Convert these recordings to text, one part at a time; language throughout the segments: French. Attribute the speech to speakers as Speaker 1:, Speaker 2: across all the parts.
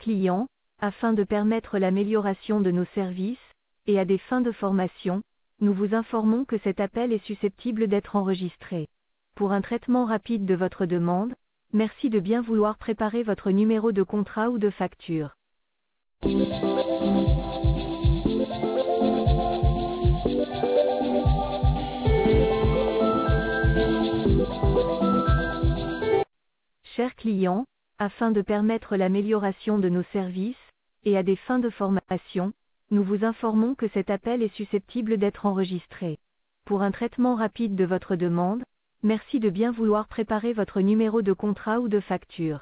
Speaker 1: client, afin de permettre l'amélioration de nos services, et à des fins de formation, nous vous informons que cet appel est susceptible d'être enregistré. Pour un traitement rapide de votre demande, merci de bien vouloir préparer votre numéro de contrat ou de facture. Chers clients, afin de permettre l'amélioration de nos services, et à des fins de formation, nous vous informons que cet appel est susceptible d'être enregistré. Pour un traitement rapide de votre demande, merci de bien vouloir préparer votre numéro de contrat ou de facture.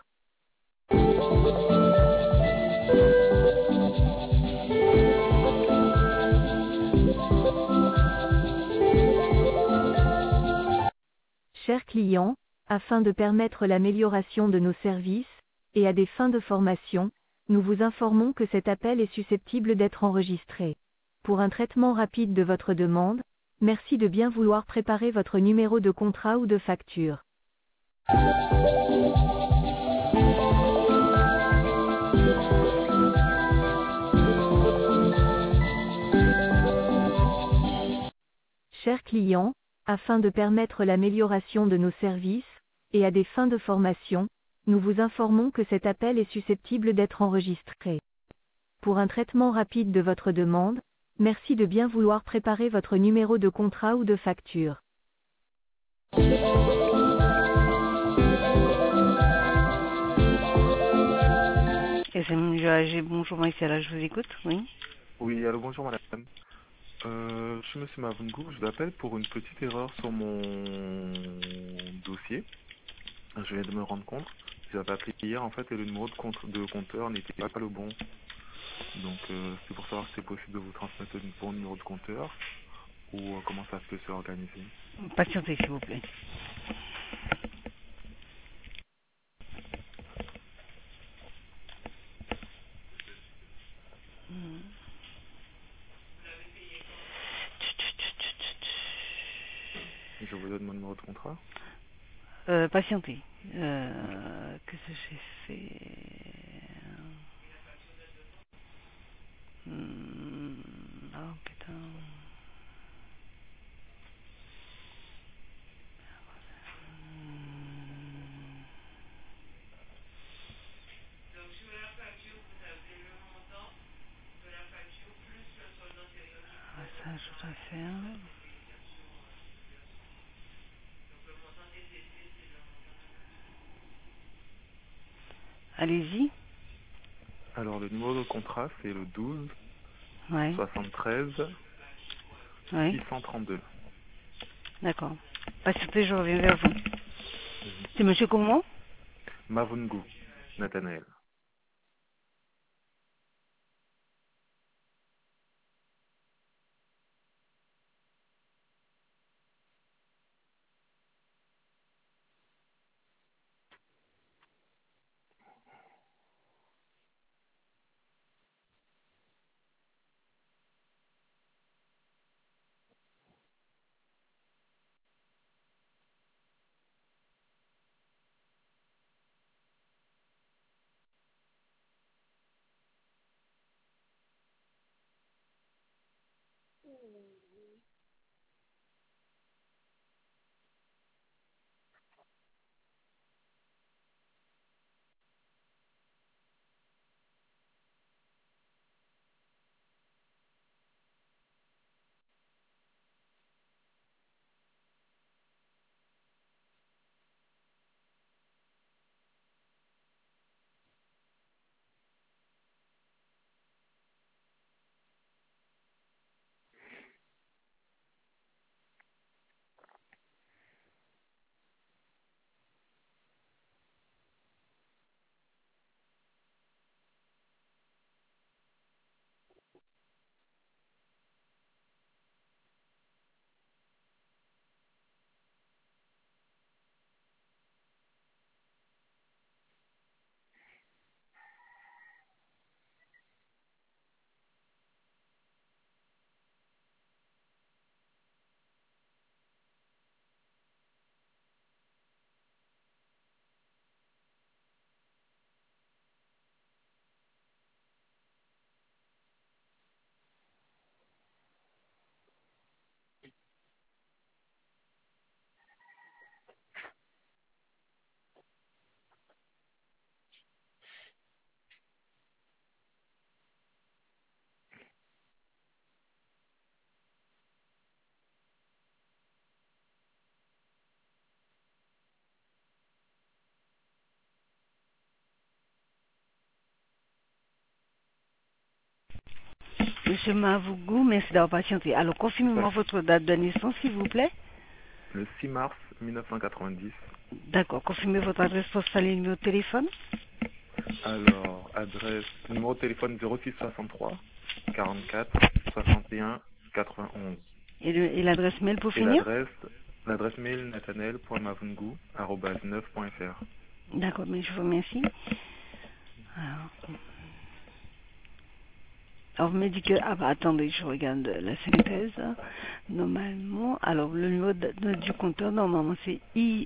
Speaker 1: Chers clients, afin de permettre l'amélioration de nos services, et à des fins de formation, nous vous informons que cet appel est susceptible d'être enregistré. Pour un traitement rapide de votre demande, merci de bien vouloir préparer votre numéro de contrat ou de facture. Chers clients, afin de permettre l'amélioration de nos services, et à des fins de formation, nous vous informons que cet appel est susceptible d'être enregistré. Pour un traitement rapide de votre demande, merci de bien vouloir préparer votre numéro de contrat ou de facture.
Speaker 2: SMG AG, bonjour Maïsala, je vous écoute, oui.
Speaker 3: Oui, allô, bonjour madame. Je suis monsieur Mavungu, je vous appelle pour une petite erreur sur mon dossier. Je viens de me rendre compte. J'avais appelé hier en fait et le numéro de compteur n'était pas le bon. Donc c'est pour savoir si c'est possible de vous transmettre le bon numéro de compteur ou comment ça peut se organiser.
Speaker 2: Patientez s'il vous plaît.
Speaker 3: Je vous donne mon numéro de contrat.
Speaker 2: Patientez. Qu'est-ce que j'ai fait? Oh putain. Ça, je dois faire. Allez-y.
Speaker 3: Alors le numéro de contrat c'est le 12
Speaker 2: Ouais.
Speaker 3: 73
Speaker 2: Ouais.
Speaker 3: 632.
Speaker 2: D'accord. Patientez, je reviens vers vous. C'est monsieur comment?
Speaker 3: Mavungu, Nathanaël.
Speaker 2: Monsieur Mavougou, merci d'avoir patienté. Alors, confirmez-moi votre date de naissance, s'il vous plaît.
Speaker 3: Le 6 mars 1990.
Speaker 2: D'accord. Confirmez votre adresse postale et numéro de téléphone.
Speaker 3: Alors, numéro de téléphone 06 63 44 61 91.
Speaker 2: Et l'adresse mail pour
Speaker 3: Et
Speaker 2: finir.
Speaker 3: l'adresse mail nathanael.mavungou@9.fr.
Speaker 2: D'accord, mais je vous remercie. Alors, vous me dites que... Ah bah attendez, je regarde la synthèse. Normalement, alors le numéro du compteur, normalement c'est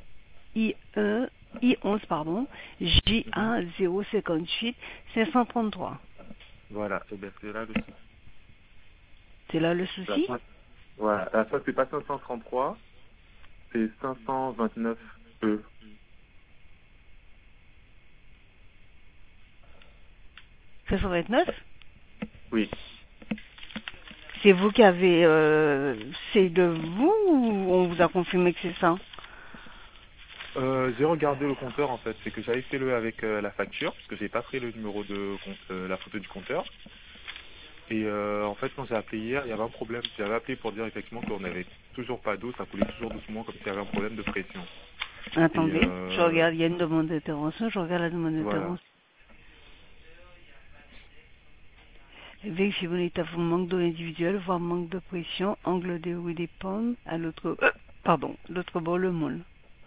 Speaker 2: I11, pardon, J1 058 533.
Speaker 3: Voilà, et bien c'est là le souci.
Speaker 2: C'est là le souci?
Speaker 3: Voilà, la fois c'est pas 533, c'est 529E.
Speaker 2: 529?
Speaker 3: Oui.
Speaker 2: C'est vous qui avez... c'est de vous ou on vous a confirmé que c'est ça?
Speaker 3: J'ai regardé le compteur en fait, c'est que j'avais fait le avec la facture, parce que j'ai pas pris le numéro la photo du compteur. Et en fait quand j'ai appelé hier, il y avait un problème. J'avais appelé pour dire effectivement qu'on n'avait toujours pas d'eau, ça coulait toujours doucement comme s'il y avait un problème de pression.
Speaker 2: Attendez,
Speaker 3: Et
Speaker 2: je regarde, il y a une demande d'intervention, je regarde la demande
Speaker 3: voilà.
Speaker 2: d'intervention. Vérifiez vos états, vous manque d'eau individuelle, voire manque de pression, angle des roues et des pommes, à l'autre, l'autre bord le moule.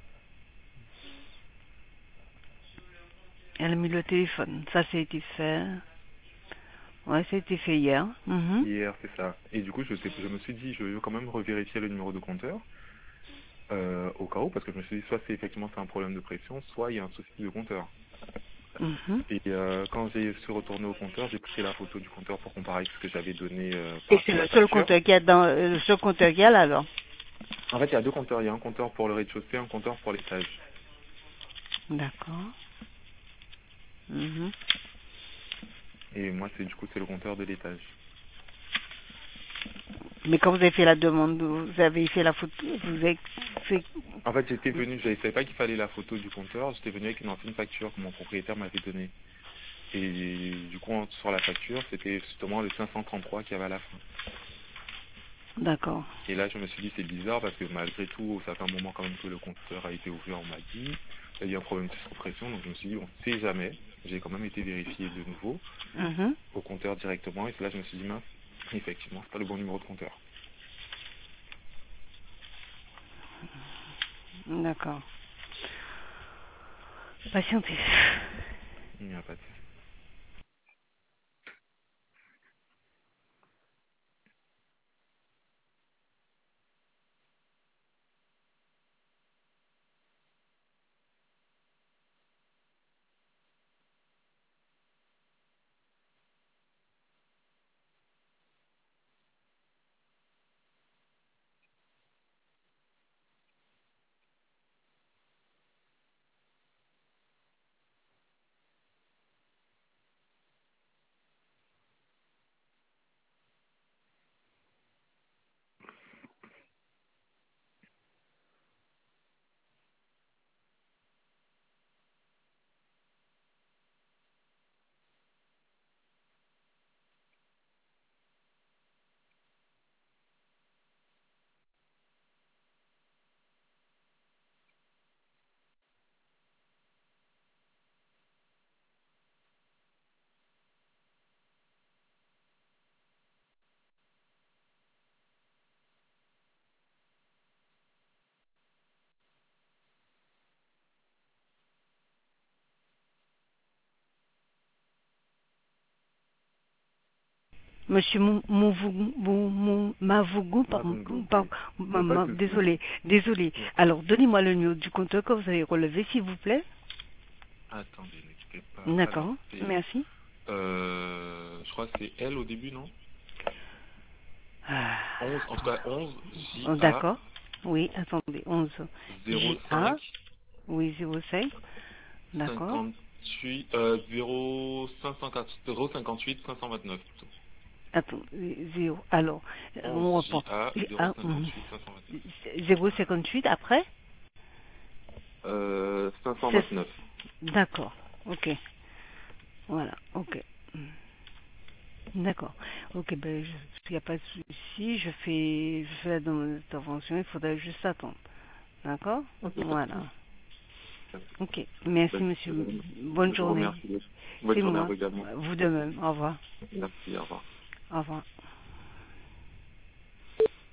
Speaker 2: Elle a mis le téléphone, ça a été fait. Ouais, ça a été fait hier. Mhm.
Speaker 3: Hier, c'est ça. Et du coup, je me suis dit, je vais quand même revérifier le numéro de compteur, au cas où, parce que je me suis dit, soit c'est un problème de pression, soit il y a un souci de compteur.
Speaker 2: Mhm.
Speaker 3: Et quand j'ai suis retourné au compteur, j'ai pris la photo du compteur pour comparer avec ce que j'avais donné par
Speaker 2: Et c'est
Speaker 3: rapport à
Speaker 2: le
Speaker 3: la
Speaker 2: seul
Speaker 3: facture.
Speaker 2: compteur qu'il y a dans, le seul compteur qu'il y a là, alors.
Speaker 3: En fait, il y a deux compteurs. Il y a un compteur pour le rez-de-chaussée, un compteur pour l'étage.
Speaker 2: D'accord. Mhm.
Speaker 3: Et moi, c'est le compteur de l'étage.
Speaker 2: Mais quand vous avez fait la demande, vous avez fait la photo, vous avez fait...
Speaker 3: En fait, je savais pas qu'il fallait la photo du compteur. J'étais venu avec une ancienne facture que mon propriétaire m'avait donnée. Et du coup, sur la facture, c'était justement le 533 qu'il y avait à la fin.
Speaker 2: D'accord.
Speaker 3: Et là, je me suis dit, c'est bizarre parce que malgré tout, ça fait un moment quand même que le compteur a été ouvert, on m'a dit. Il y a eu un problème de suppression, donc je me suis dit, on sait jamais. J'ai quand même été vérifié de nouveau
Speaker 2: Mhm.
Speaker 3: au compteur directement. Et là, je me suis dit, mince, effectivement, c'est pas le bon numéro de compteur.
Speaker 2: D'accord. Patientez.
Speaker 3: Il n'y a pas de souci.
Speaker 2: Monsieur Mavougou, pardon,
Speaker 3: Mavungo, oui. Non, pas de souci.
Speaker 2: désolé.
Speaker 3: Ouais.
Speaker 2: Alors, donnez-moi le numéro du compteur que vous avez relevé, s'il vous plaît.
Speaker 3: Attendez, ne quittez pas. Alors,
Speaker 2: D'accord,
Speaker 3: c'est,
Speaker 2: merci.
Speaker 3: je crois que c'est L au début, non?
Speaker 2: Ah,
Speaker 3: 11, en tout cas 11
Speaker 2: oh,
Speaker 3: JA
Speaker 2: d'accord. Oui, attendez, 11
Speaker 3: 05
Speaker 2: JA, oui, 05, d'accord.
Speaker 3: 58 058 529 plutôt.
Speaker 2: Attends, 0, alors,
Speaker 3: 11
Speaker 2: on reprend.
Speaker 3: JA
Speaker 2: Ah,
Speaker 3: 058 529.
Speaker 2: 058 après?
Speaker 3: 529.
Speaker 2: D'accord, ok. Voilà, ok. D'accord. Ok, ben, il n'y a pas de souci. Je fais la demande d'intervention. Il faudrait juste attendre. D'accord?
Speaker 3: Ok, pas de
Speaker 2: Voilà.
Speaker 3: souci. Pas de souci.
Speaker 2: Ok. Merci,
Speaker 3: Ben,
Speaker 2: monsieur. Bonne
Speaker 3: je vous
Speaker 2: journée.
Speaker 3: remercie. Bonne
Speaker 2: C'est
Speaker 3: journée à
Speaker 2: moi.
Speaker 3: vous également.
Speaker 2: Vous de même. Au revoir.
Speaker 3: Merci, au revoir.
Speaker 2: Au revoir.